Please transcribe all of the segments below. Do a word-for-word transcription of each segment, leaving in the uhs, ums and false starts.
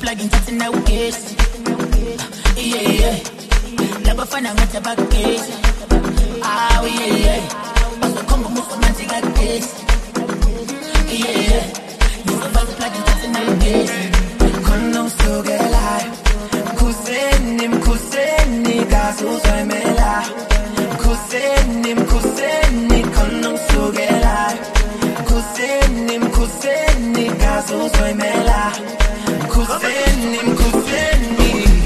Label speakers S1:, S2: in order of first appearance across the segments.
S1: plugging that's in our case. Yeah, yeah. Never find out what about case. Ah, yeah, yeah. Also come move for man like this. Yeah, yeah. Never find plugging that's in our case. Kono so get alive. Kusenim kuseni gaso so mela. Kusenim kuseni kono so get alive. Kusenim kuseni gaso so mela. Kusenim kuseni.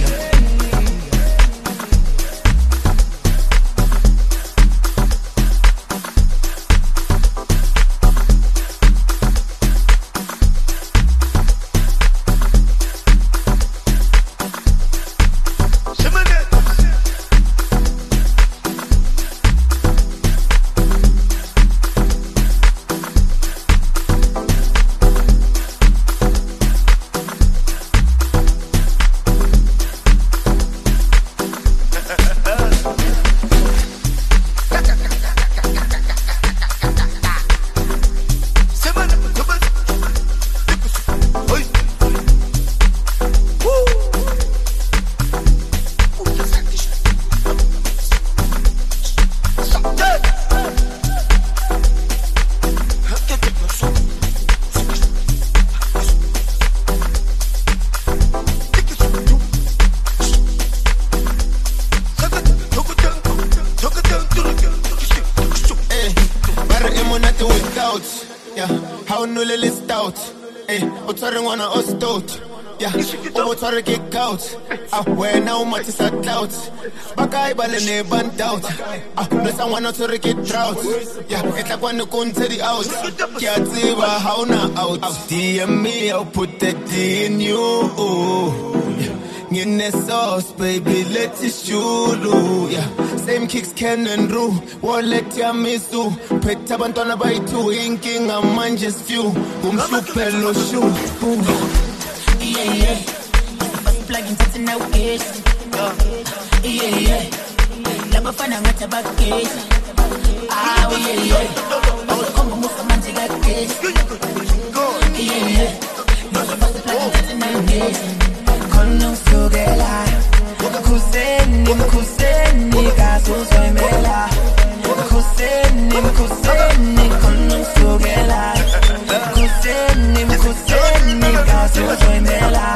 S1: Try to get out. Ah, where now much is a clout. Bakai balene band out. Ah, bless someone not to get drought. Yeah, it's like when you come to the out. Can't see how now out. D M me, I'll put that D in you. Yeah, in the sauce, baby, let it shoot. Yeah, same kicks can and rule. Won't let ya miss you. Pet tabantona by two, inking a man just few. Boom, super low shoe. Yeah, yeah. Plugging that's in our case. Yeah, yeah. Never find out what about case. Ah, yeah, yeah. Also come move for man to that case. Yeah, yeah. Never find the plugging that's in our case. Kono so get alive. Kuseni, kuseni, gaso so mela. Kuseni, kuseni, kono so get alive. Kuseni, kuseni, gaso so mela.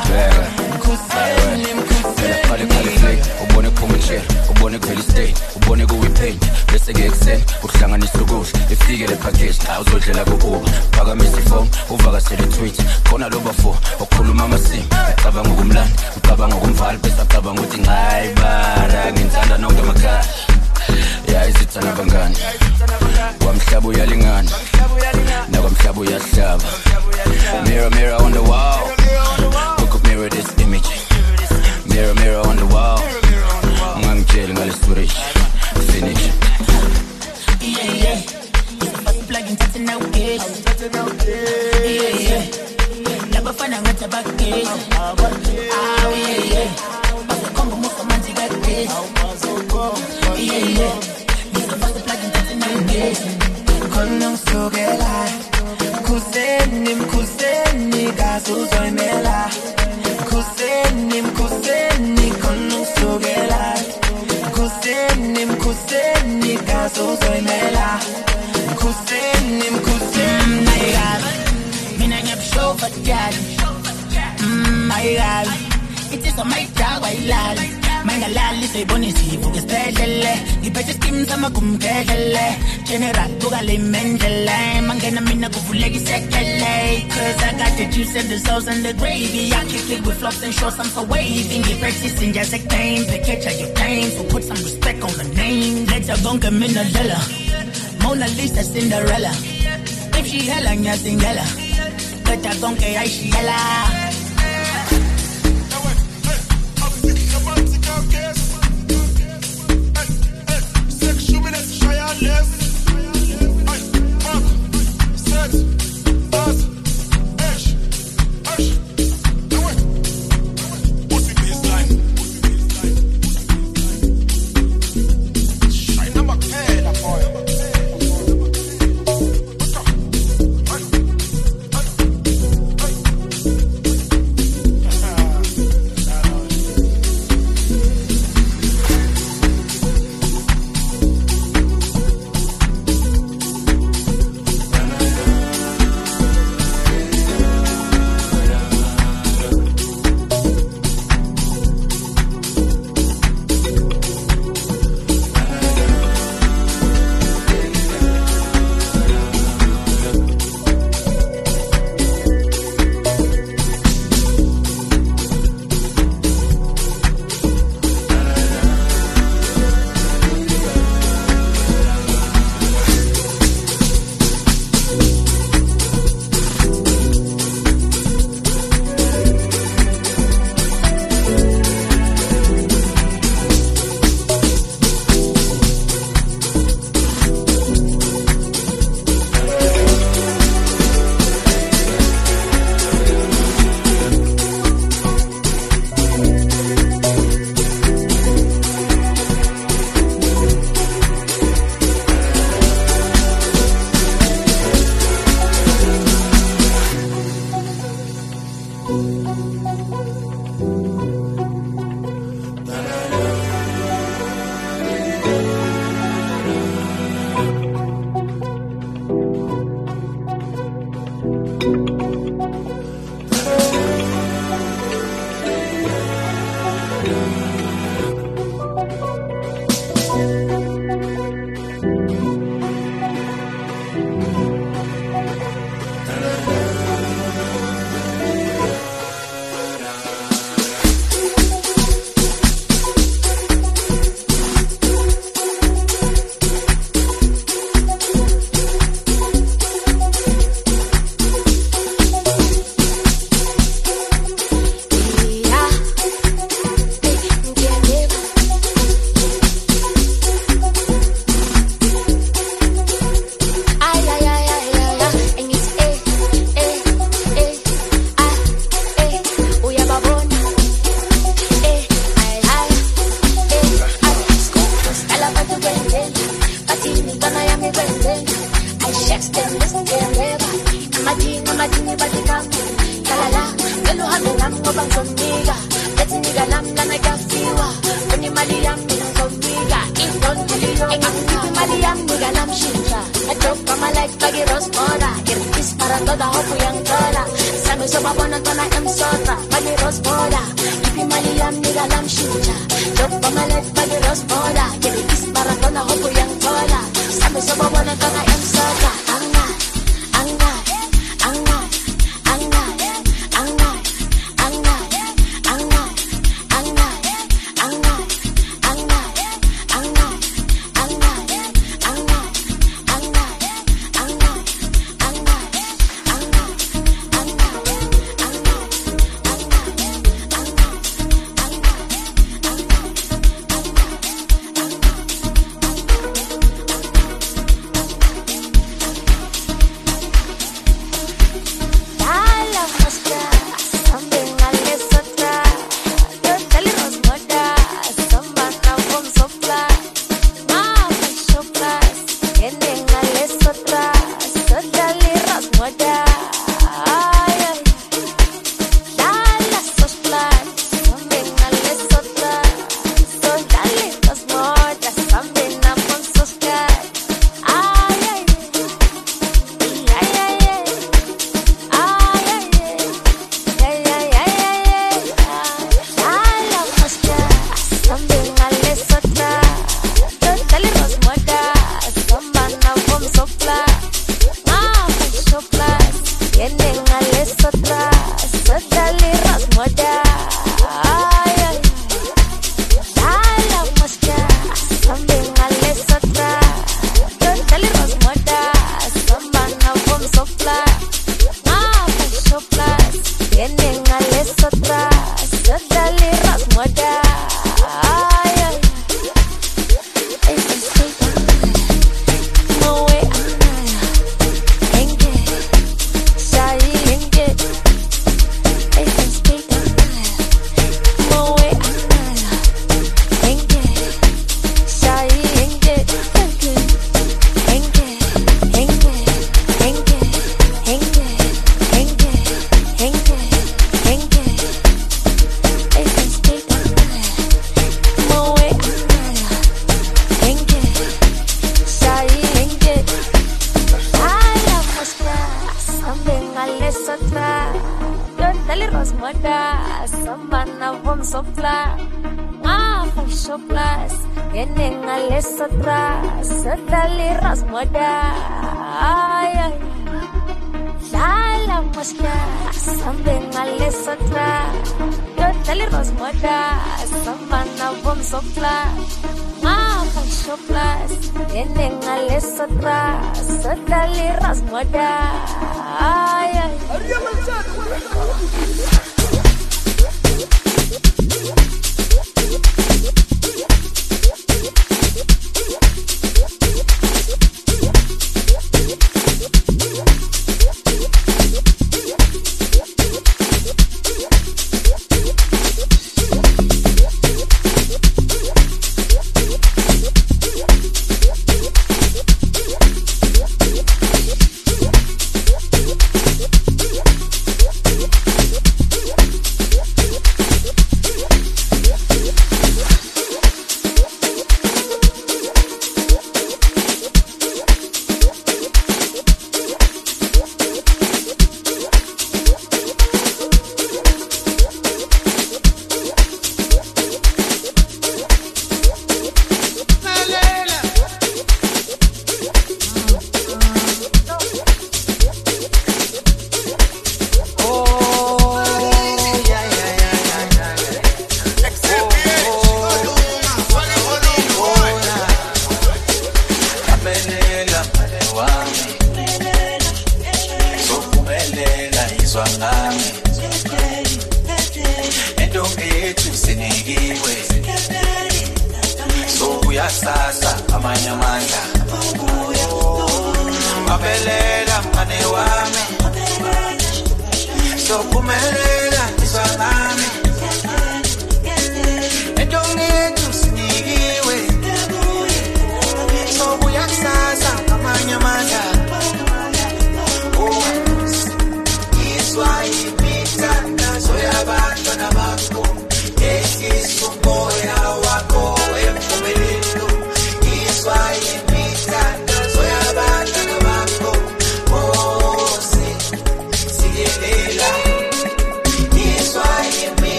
S1: Ubone phuma nje ubone kuvela stay ubone ku pain bese ke extend ukuhlanganisa ukudla ifike le package awuzodlela ku Uber phakamisa ifone uvakashele tweet khona loba four ukukhuluma amasimi ucabanga ukumlanda ucabanga ukumvala bese ucabanga ukuthi hayi bara ngithanda nonke amakhaya ya izithana bangani kwamhlaba uyalingana nakwamhlaba uyahlaba mirror mirror on the wall look up mirror this image mirror mirror on the wall ngangitshela ngalestoration finish yeah yeah it's plugging that's in our case yeah yeah never find out what about case ah yeah yeah also come move for man to get case yeah yeah it's plugging that's in our case kono so get alive kuseni kuseni gaso so mela kuseni kuseni kono so get alive kuseni kuseni gaso so mela kuseni kuseni my god mina ngiyabshow for god mm my god it is a my dog I love mangalali seyibona izipho ngesibhedlele ngiphethe skim sama kumgedlele general bukale mendele mangena mina kuvuleka isekele cause I got the juice and the sauce and the gravy I kick it with flops and shorts I'm so wavy ngiphethe sinja sektain package your pain so put some respect on the name let's a bonke mina lela Mona Lisa Cinderella if she hella nyasingela but I bonke I she hella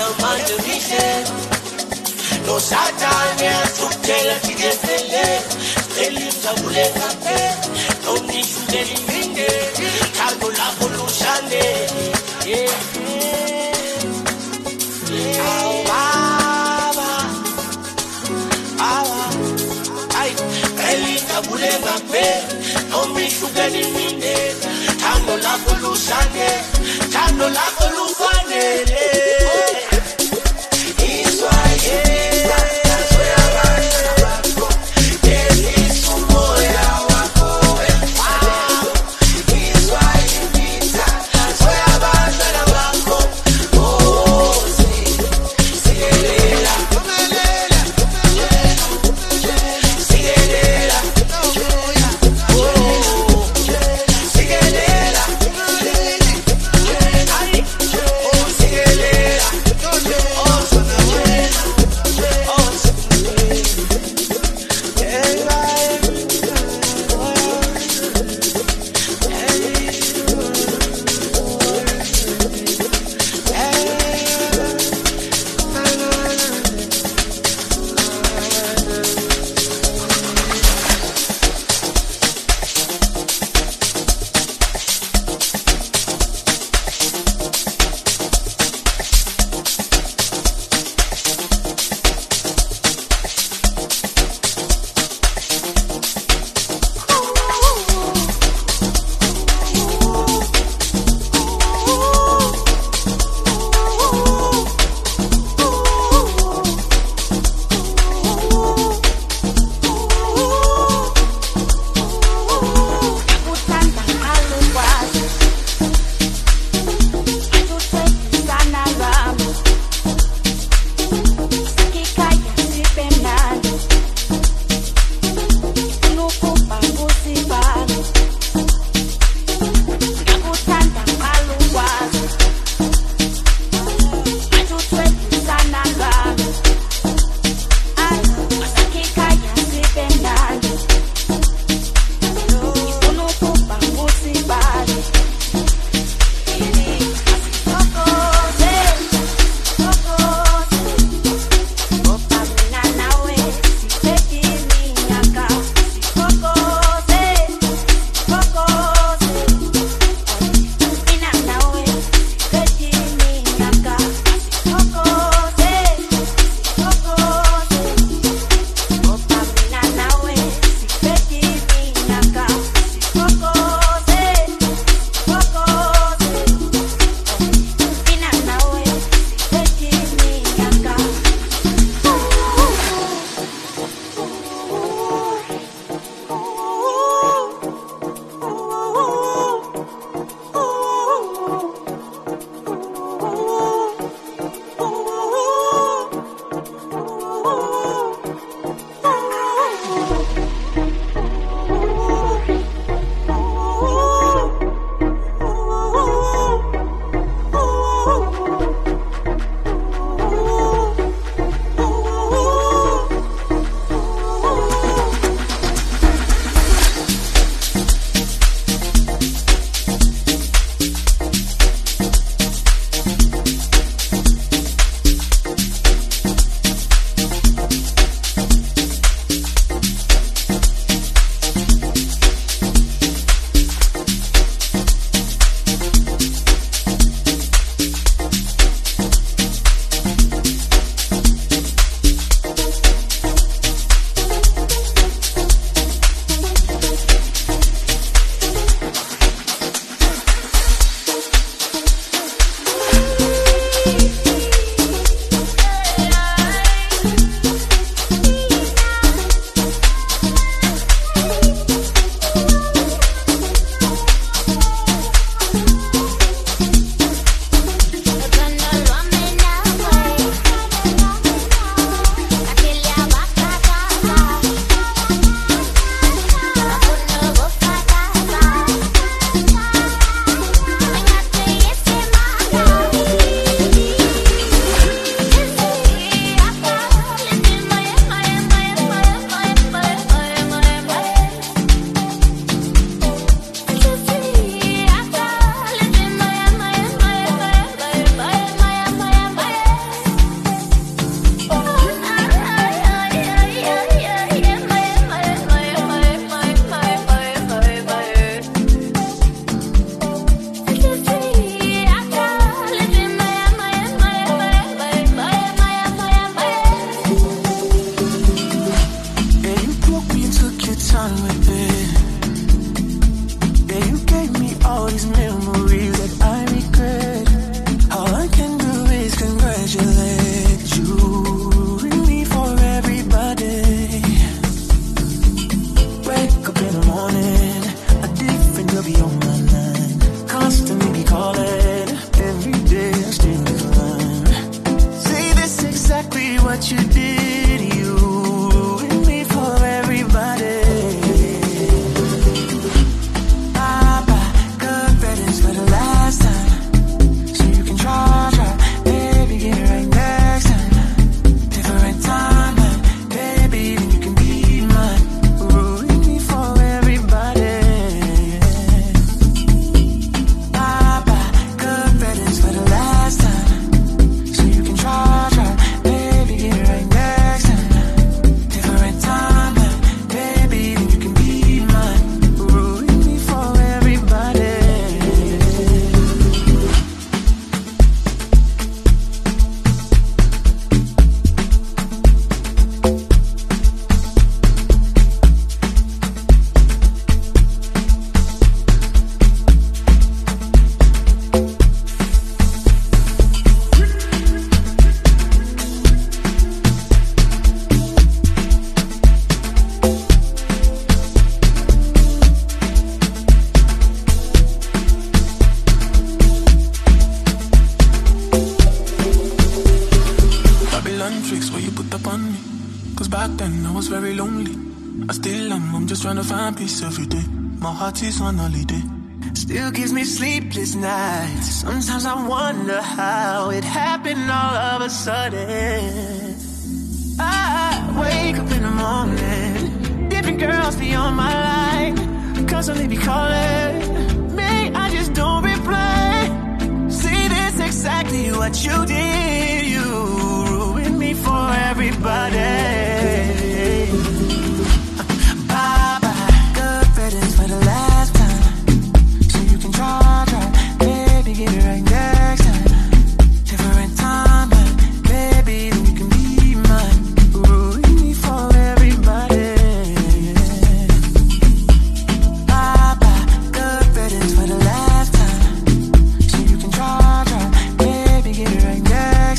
S2: manje mihle no satani asukela tikefele elizabule kape no nishudeli minde kando la polushane yeah oh baba baba ay elizabule kape no nishudeli minde kando la polushane kando la polushane
S3: back then I was very lonely. I still am, I'm just trying to find peace every day. My heart is on holiday.
S4: Still gives me sleepless nights. Sometimes I wonder how it happened all of a sudden. I wake up in the morning, different girls be on my line, constantly be calling me, I just don't reply. See, this exactly what you did. You ruined me for everybody. Bye-bye, good riddance for the last time. So you can try, try, baby, get it right next time. Different time, but baby, you can be mine. Ruin me for everybody. Bye-bye, good riddance for the last time. So you can try, try, baby, get it right next time.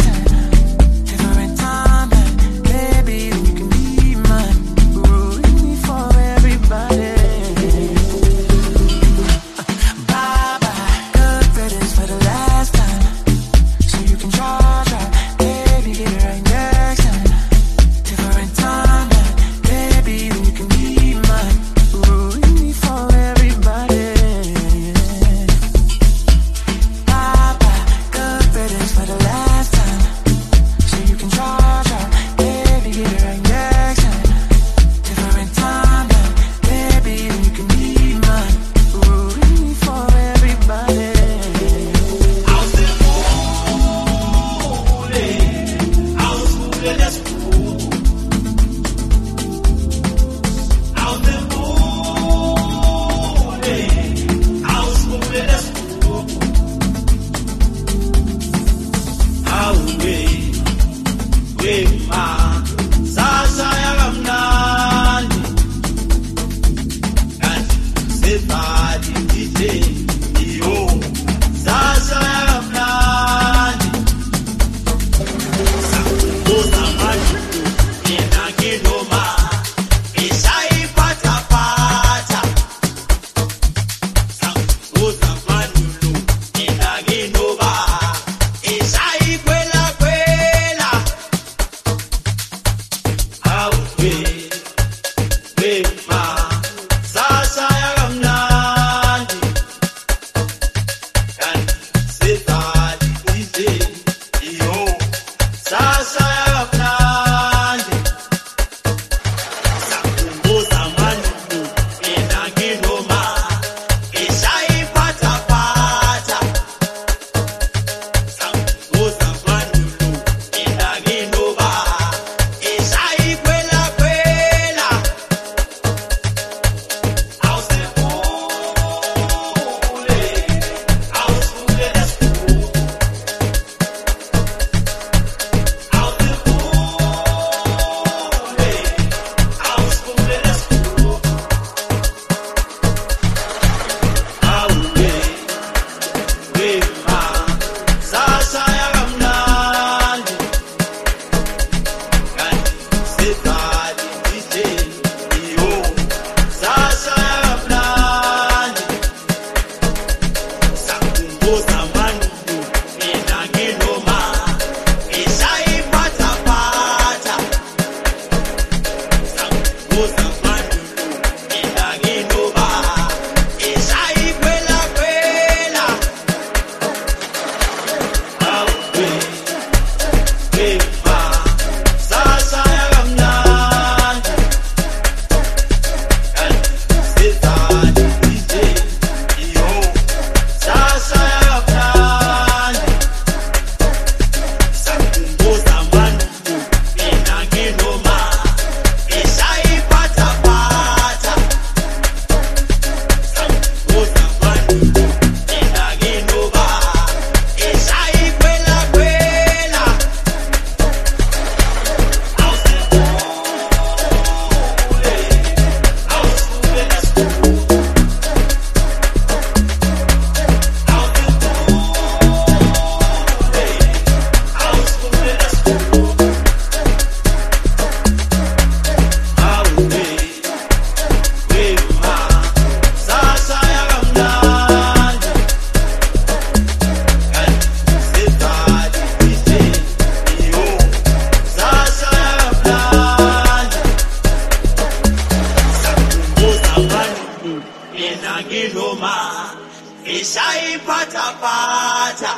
S2: ishayiphatha phatha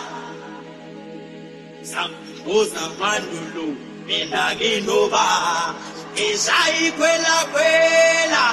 S2: sambuza mandulo mina nginoba ishayikwela kwela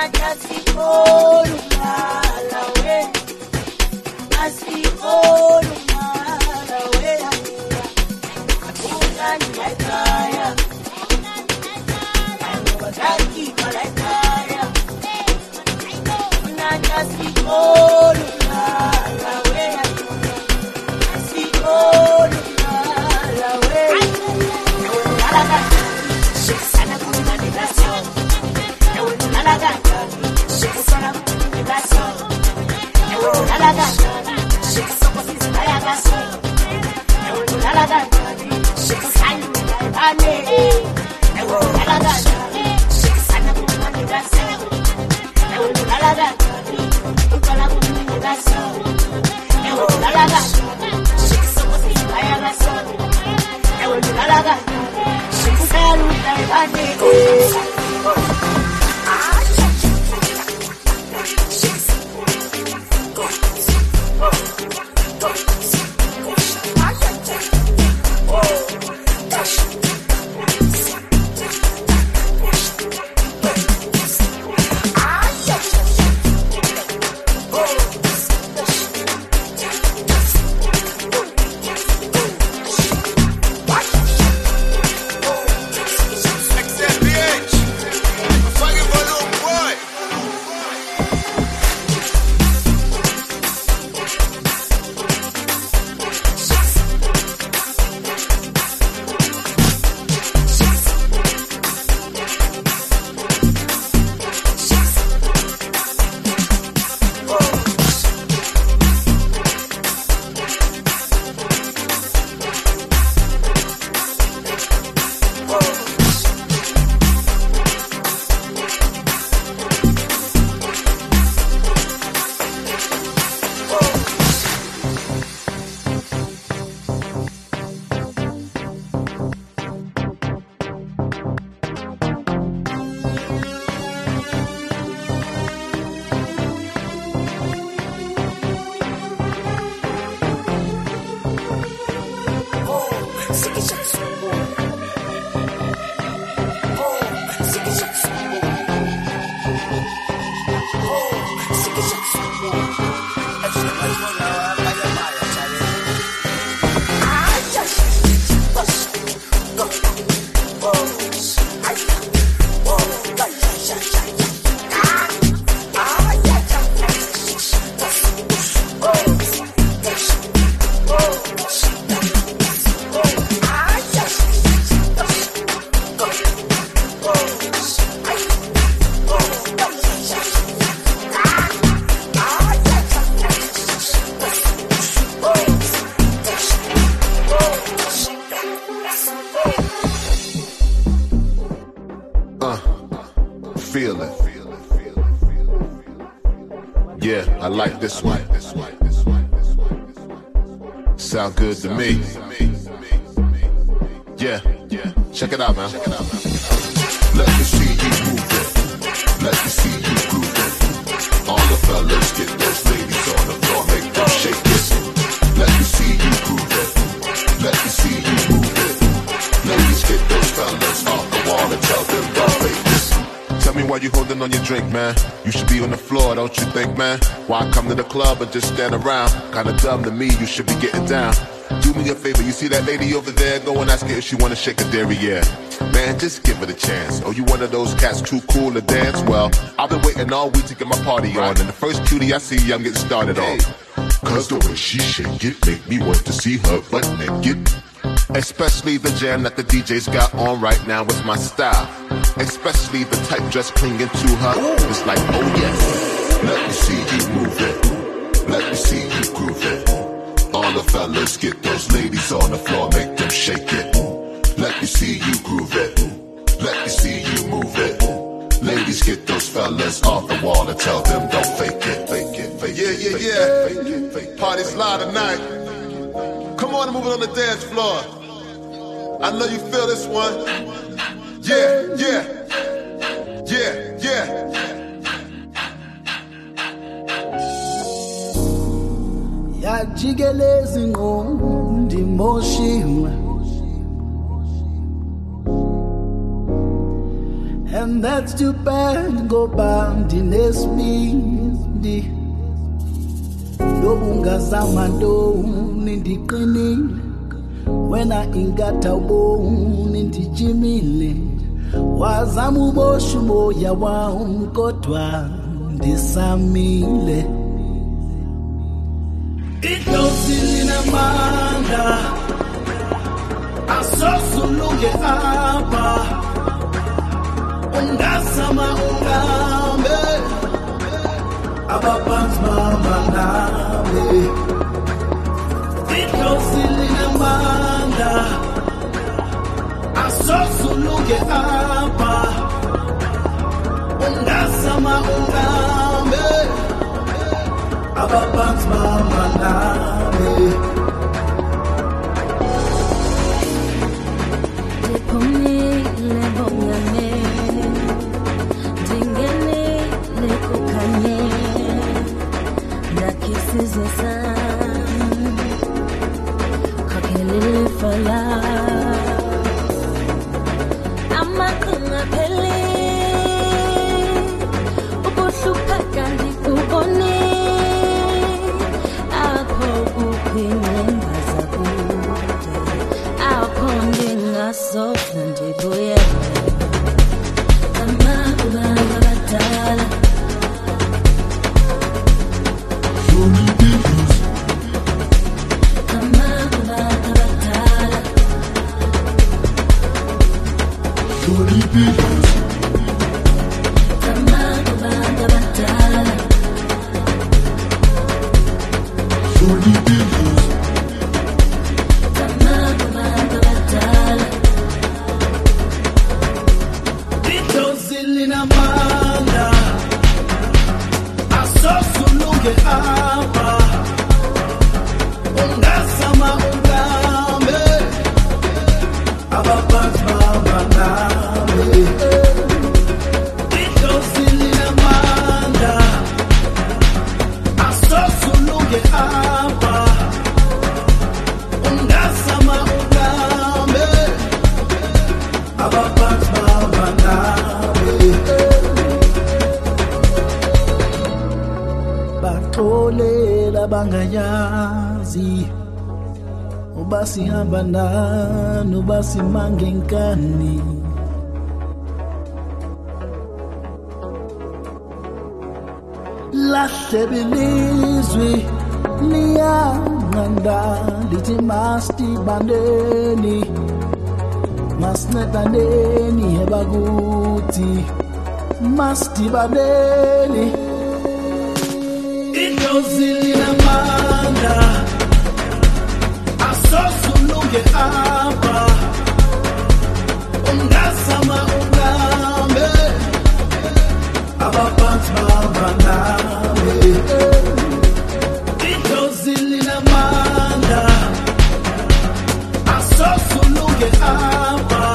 S5: Like this one. Sound good to me. Yeah, check it out, man. Let me see you move it. Let me see you groove it. All the fellas get those ladies on the floor, make them shake it. Let me see you groove it. Let me see you move it. Ladies get those fellas off the wall and tell them don't fake this. Tell me why you holding on your drink, man. You should be on the floor, don't you think, man? Why come to the club and just stand around? Kinda dumb to me, you should be getting down. Do me a favor, you see that lady over there? Go and ask her if she wanna shake a derriere. Man, just give it a chance. Oh, you one of those cats too cool to dance? Well, I've been waiting all week to get my party on, and the first cutie I see, I'm getting started on. Cause the way she shake it make me want to see her butt naked. Especially the jam that the D J's got on right now is my style. Especially the tight dress clinging to her. It's like, oh yes. Let me see you move it. Let me see you groove it. All the fellas get those ladies on the floor, make them shake it. Let me see you groove it. Let me see you move it. Ladies get those fellas off the wall and tell them don't fake it, fake it, fake
S6: yeah,
S5: it.
S6: Yeah,
S5: fake
S6: yeah,
S5: it, fake it, fake it.
S6: Party's live tonight. Come on and move it on the dance floor. I know you feel this one. Yeah, yeah, yeah, yeah.
S7: Yajigeleza ingqondo imoshiwe, and That's too bad, go bandi nesibindi. Lobungazama ntoni ndiqinile. Wena ingata uboni ndijimile. Wazama ubosha umoya wami kodwa ndisamile. Idlozi linamandla asosulunge apha. Ungasama ungambe abaphansi bama nawe. Idlozi linamandla asosulunge apha. Ungasama ungambe abaphansi bama nawe.
S8: Diphumile bongane, dingene lekukanye, nakisize sami, kakhelele fala. Amakhanga phele, ubuhlupheka ndikubone, apho kuphinengaza kude, apho ndingasofla ndibuye. Amakhanga badala, amakhanga badala, amakhanga badala.
S7: Idlozi linamandla asosulunge apha. Ungasama ungambe abaphansi bama nawe. Idlozi linamandla asosulunge apha. Ungasama ungambe abaphansi bama nawe. Batholela bangayazi ubasihamba nani ubasimange nkani. Lahle bilizwi liyanganda lithi masibandeni, masincedani ebakuthi masibandeni. Idlozi linamandla asosulunge apha. Ungasama ungambe abaphansi bama nawe. Idlozi linamandla asosulunge apha.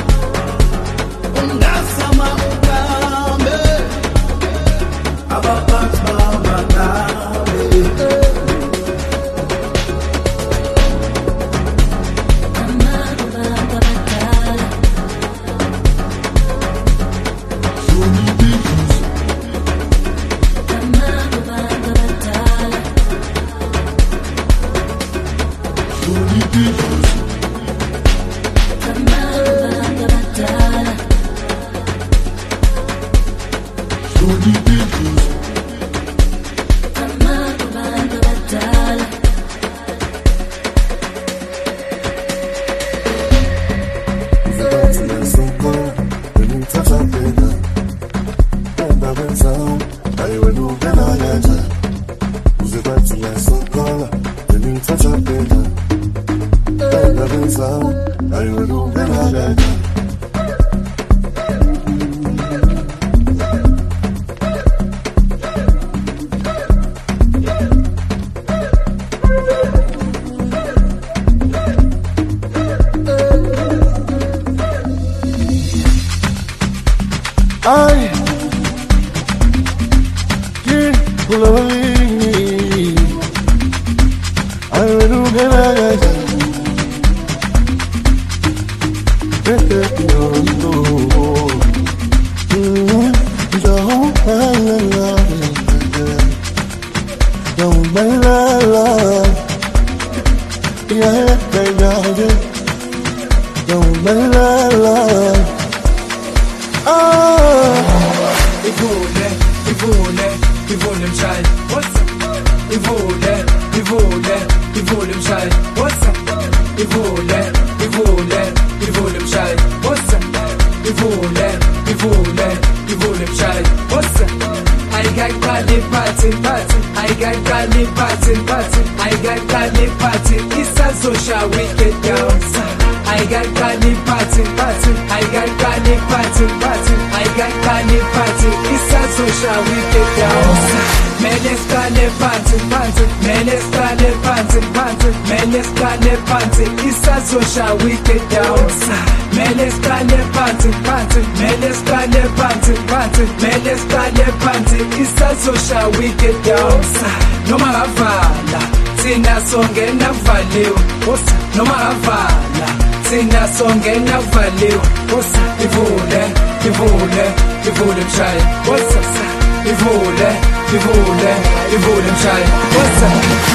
S7: Ungasama ungambe abaphansi bama nawe.
S8: Amakhanga badala, amakhanga badala, amakhanga badala. Amakhanga badala,
S9: I can't believe I will get a
S10: kali party party ayikaqali party party ayikaqali party isazosha wicked dancer ayikaqali party party ayikaqali party party ayikaqali party isazosha wicked dancer mele skale party party mele skale party party mele skale party isazosha wicked dancer mele skale party party mele skale party party mele skale party isazosha wicked dancer noma ngavala thina songena valiwe osa noma ngavala thina songena valiwe osa ivule ivule ivule mshaya osa ivule ivule ivule mshaya osa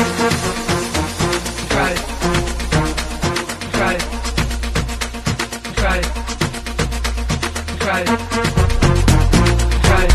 S10: kai kai kai kai kai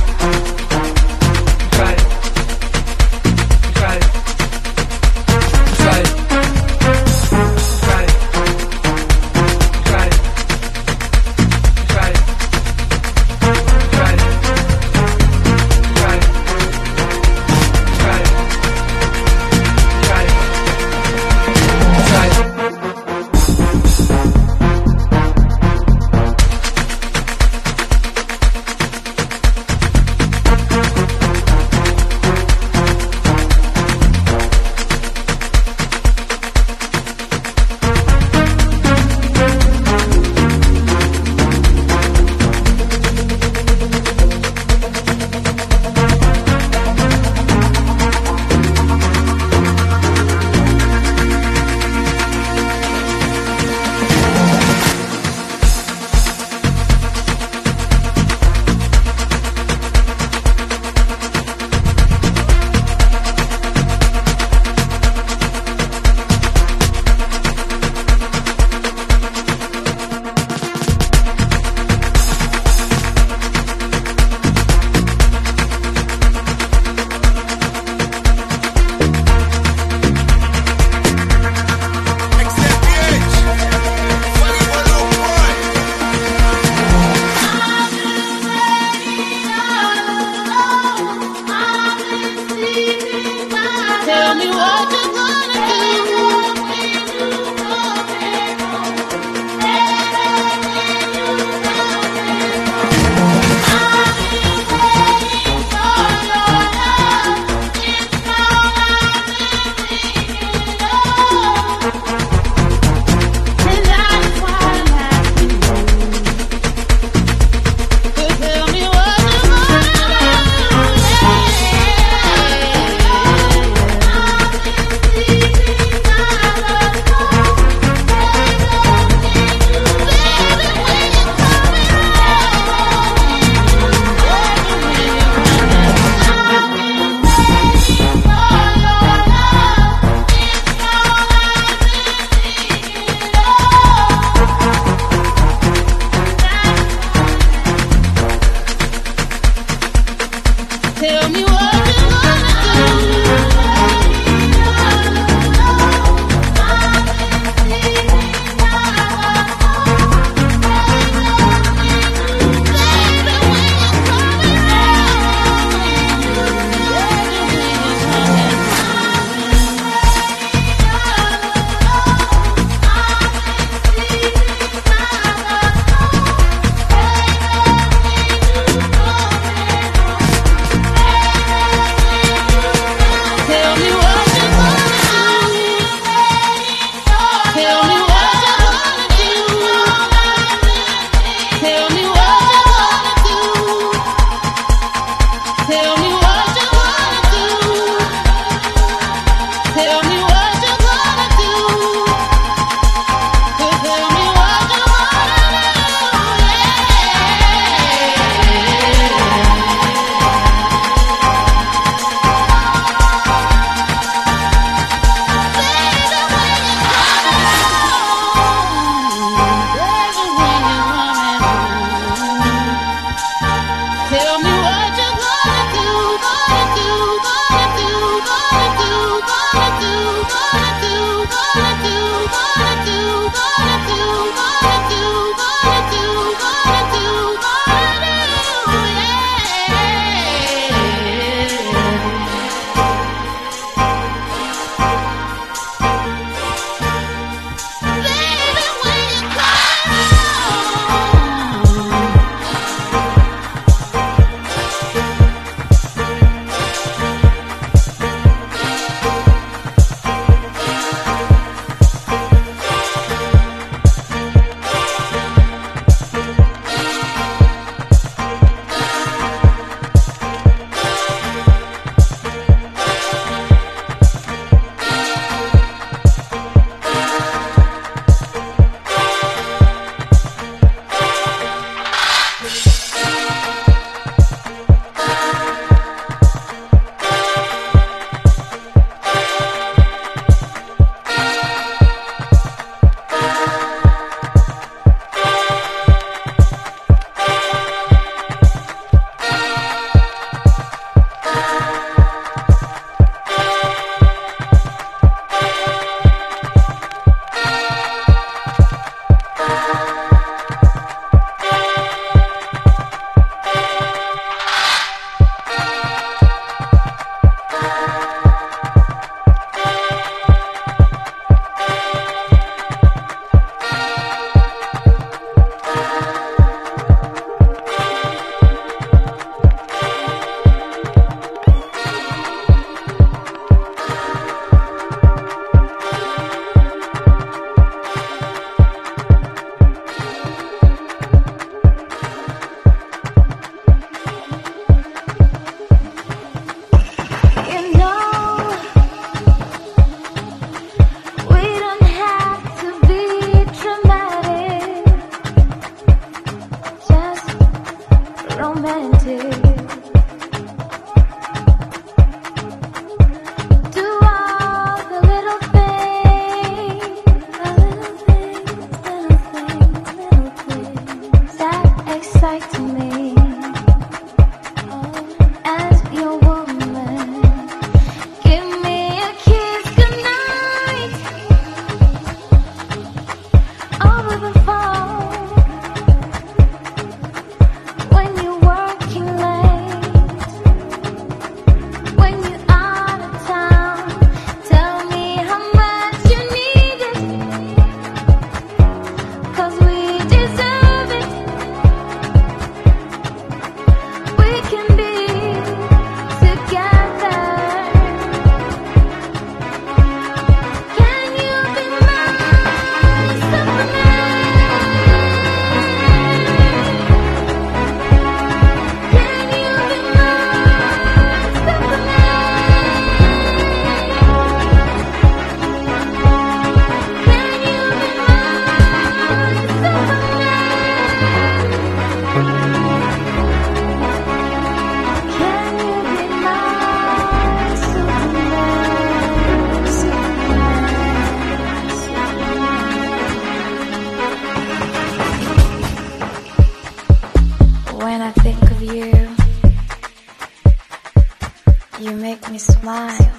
S11: You make me smile,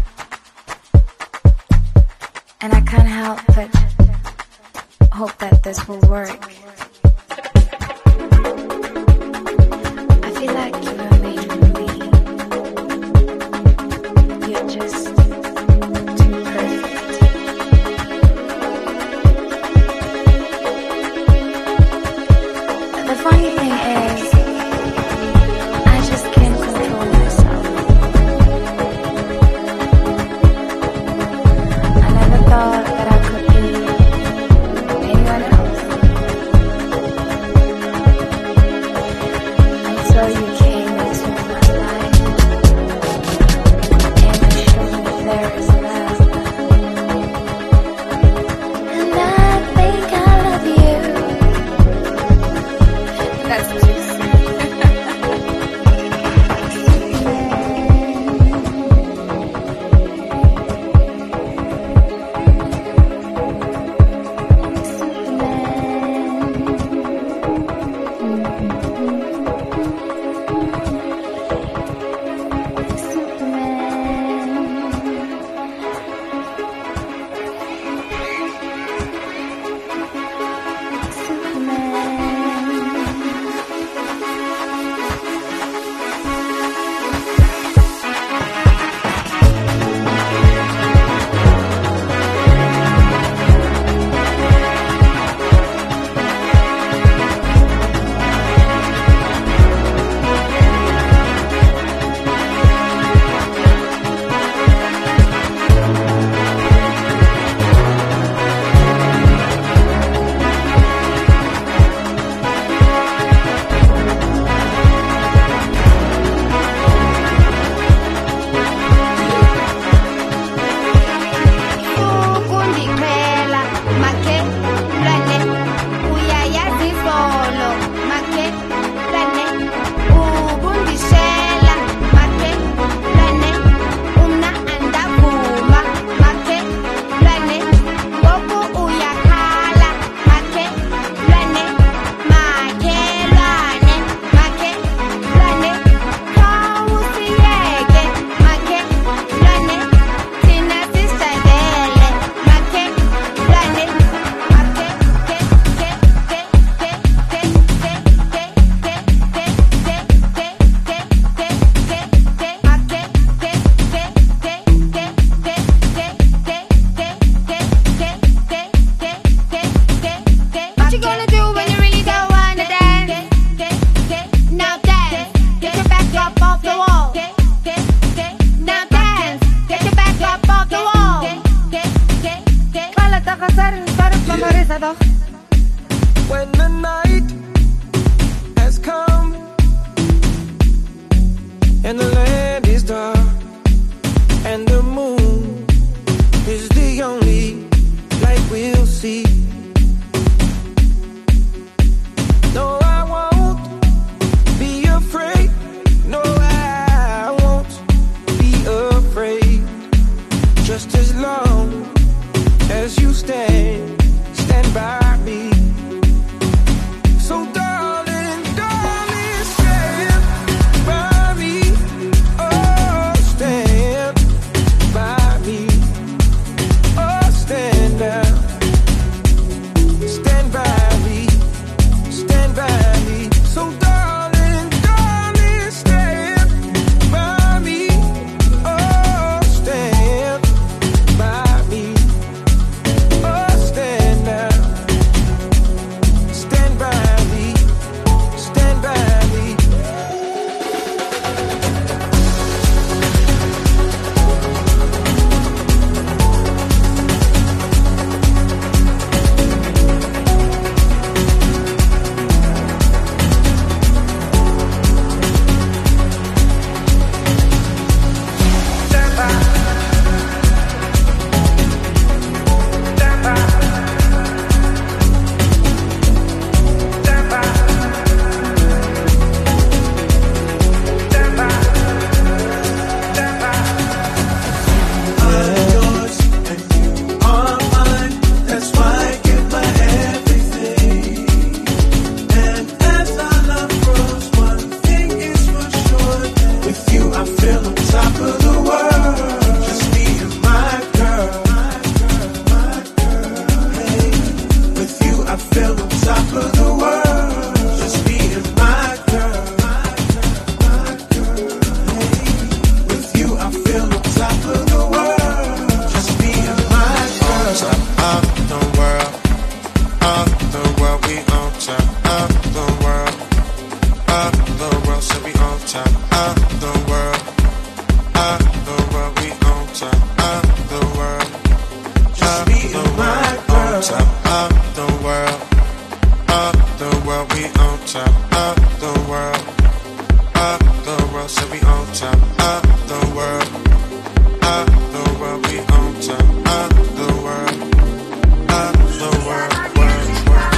S11: and I can't help but hope that this will work. I feel like you were made for me. You're just too perfect. The funny thing is, I just can't control myself. I never thought that I could be anyone else until you came into my life and you showed me there is love. And I think I love you. That's too sweet.
S10: When the night has come and the land is dark and the moon is the only light we'll see. No, I won't be afraid. No, I won't be afraid. Just as long as you stand, stand by me. So darling, darling, stand by me.
S12: top of the world. Of the world, we on top of the world. Of the world, on top of the world. Of the world, we on top of the world. Of the world, so we on top of the world. Of the world, we on top of the world. Of the world, world, world.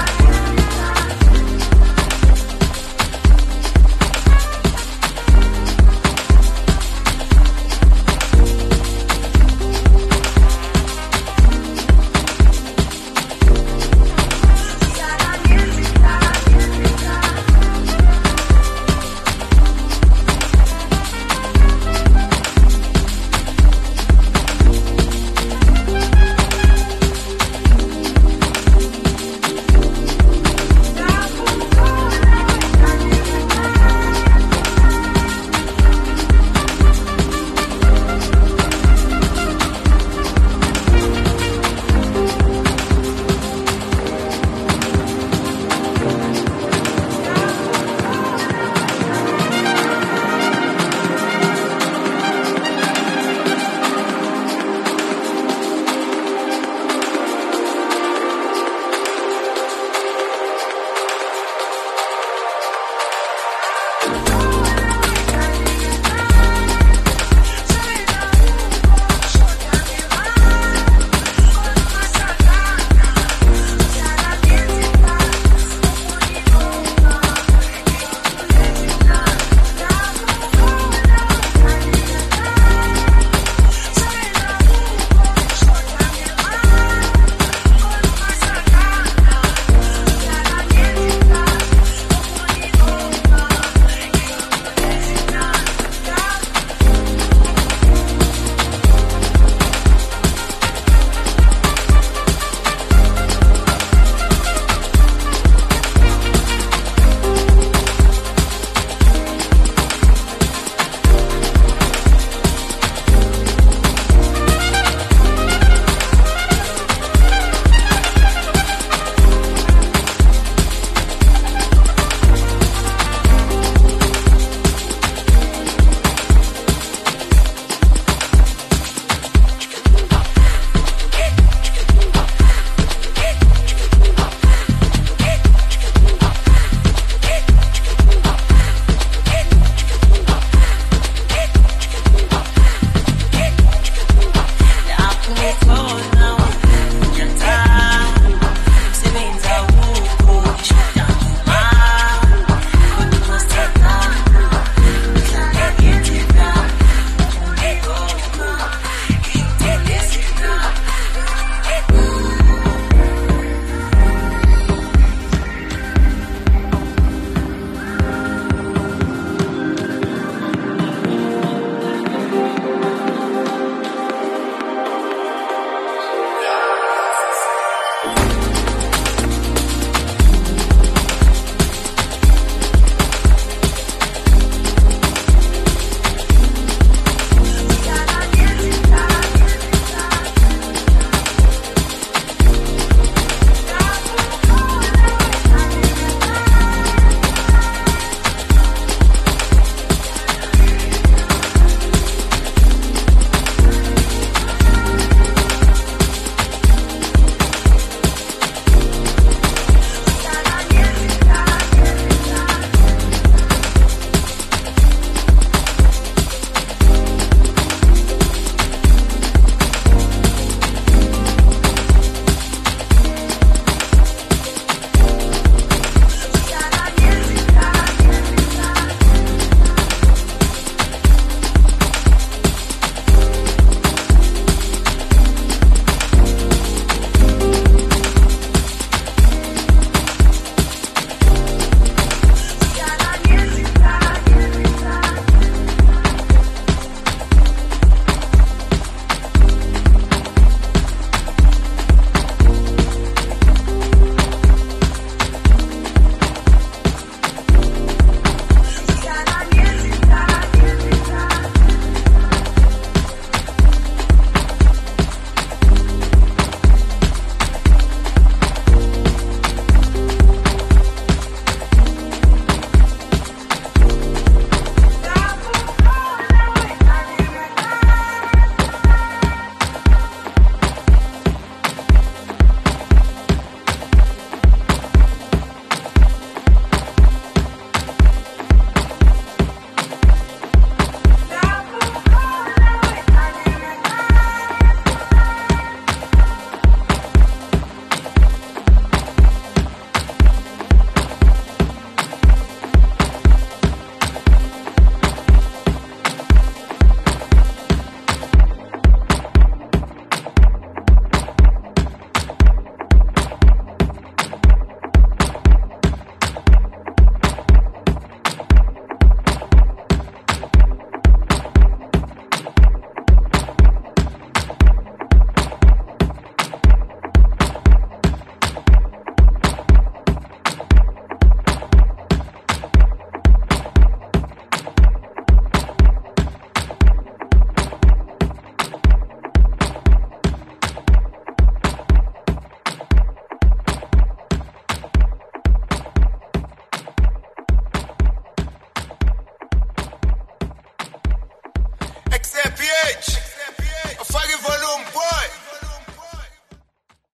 S13: accept